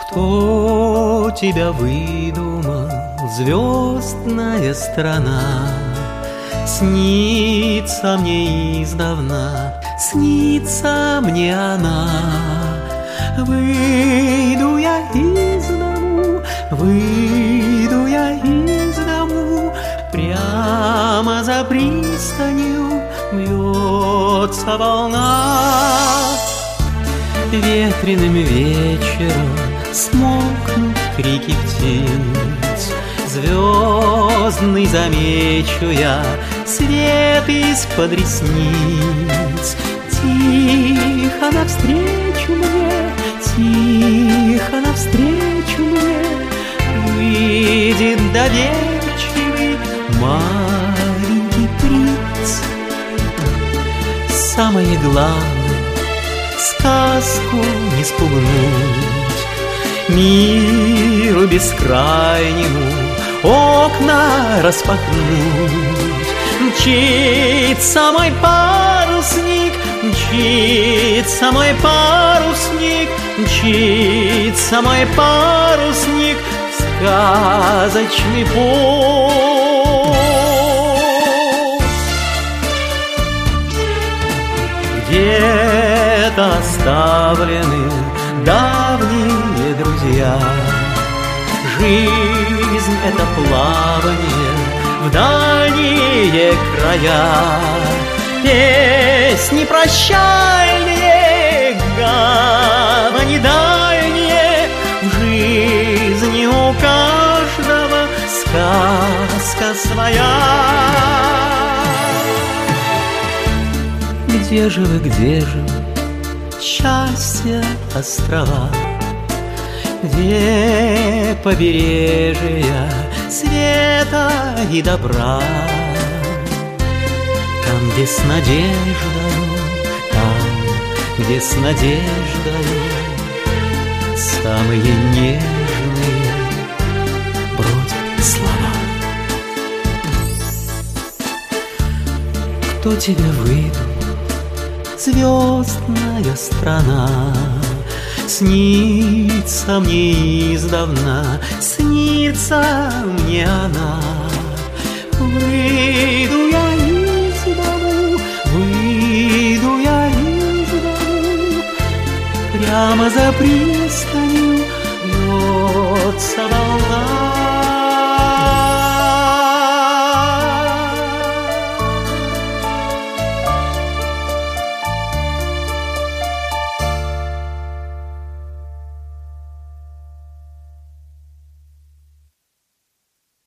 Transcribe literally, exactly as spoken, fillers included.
Кто тебя выдумал, звездная страна? Снится мне издавна, снится мне она. Выйду я из дому, выйду я из дому, прямо за пристанью бьется волна. Ветреным вечером смолкнут крики птиц, звездный замечу я свет из-под ресниц. Тихо навстречу мне, тихо навстречу мне выйдет доверчивый маленький принц. Самое главное — сказку не спугнуть, миру бескрайнему окна распахнуть. Мчится мой парусник, мчится мой парусник, мчится мой парусник в сказочный путь. Где-то оставлены давние друзья. Жизнь — это плавание в дальние края. Песни прощальные, гавани дальние. В жизни у каждого сказка своя. Где же вы, где же вы, счастья острова? Где побережья света и добра? Там, где с надеждою, там, где с надеждою самые нежные бродят слова. Кто тебя выдумал, звездная страна? Снится мне издавна, снится мне она. Выйду я из дому, выйду я из дому, прямо за пристанью бьется волна.